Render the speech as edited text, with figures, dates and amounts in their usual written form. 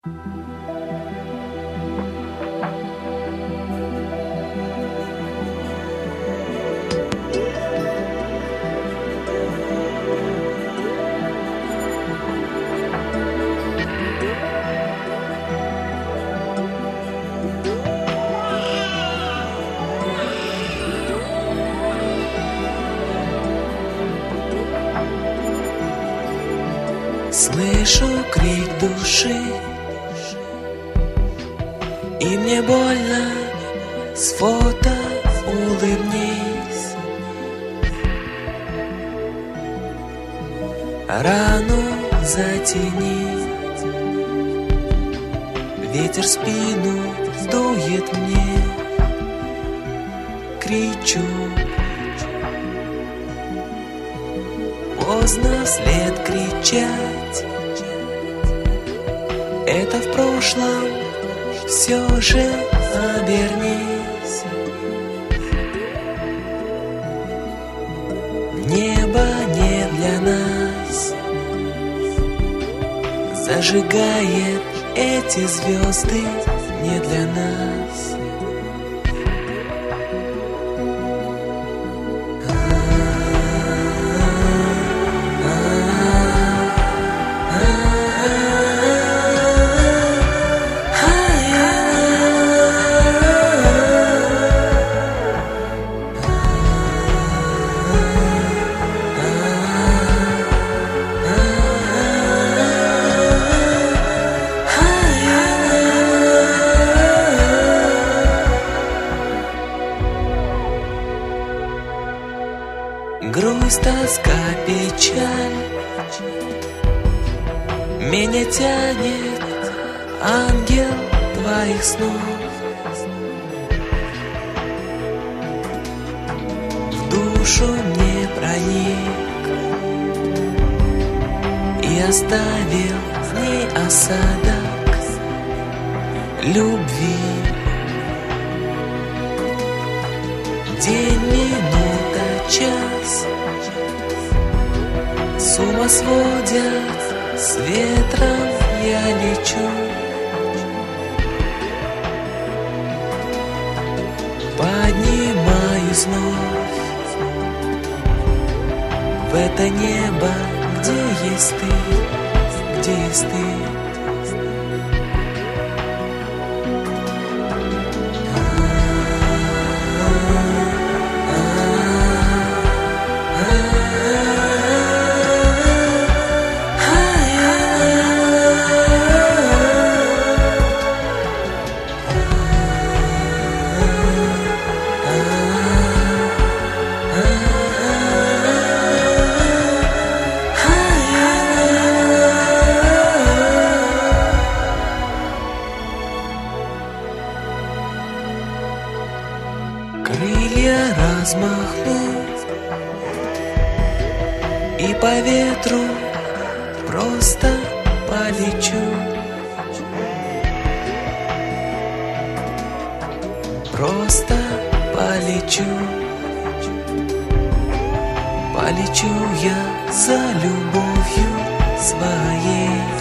Слышу крик души, и мне больно. С фото улыбнись, рану затяни. Ветер в спину дует мне, кричу. Поздно вслед кричать, это в прошлом, все же обернись. Небо не для нас, зажигает эти звезды не для нас. Грусть, тоска, печаль, меня тянет ангел твоих снов. В душу мне проник и оставил в ней осадок любви. День, минута, час с ума сводят, с ветром я лечу. Поднимаюсь вновь в это небо, где есть ты, где есть ты. Крылья размахну и по ветру просто полечу. Просто полечу. Полечу я за любовью своей.